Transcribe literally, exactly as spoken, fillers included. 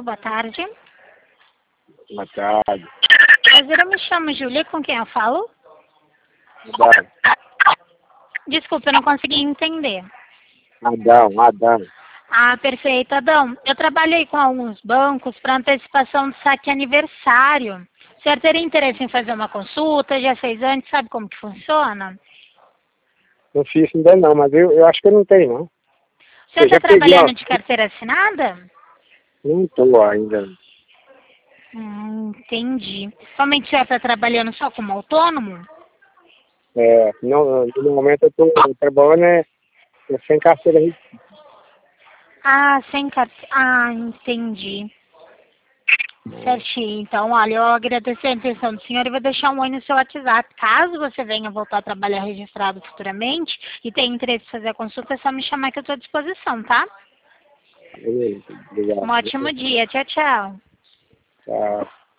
Carro, boa tarde. Boa tarde. Prazer, eu me chamo Júlia, com quem eu falo? Adão. Desculpa, eu não consegui entender. Adão, Adão. Ah, perfeito, Adão. Eu trabalhei com alguns bancos para antecipação do saque aniversário. O senhor teria interesse em fazer uma consulta? Já fez antes? Sabe como que funciona? Não fiz ainda não, mas eu, eu acho que eu não tenho, não. O senhor Eu está já peguei, trabalhando ó. de carteira assinada? Não estou ainda. Hum, entendi. Somente o senhor está trabalhando só como autônomo? É, não, no momento eu estou trabalhando é, é sem carteira. Ah, sem carteira. Ah, entendi. Certinho. Então, olha, eu agradeço a atenção do senhor e vou deixar um oi no seu WhatsApp. Caso você venha voltar a trabalhar registrado futuramente e tenha interesse em fazer a consulta, é só me chamar que eu estou à disposição, tá? Beleza, obrigado. Um ótimo dia. Tchau, tchau. Tchau.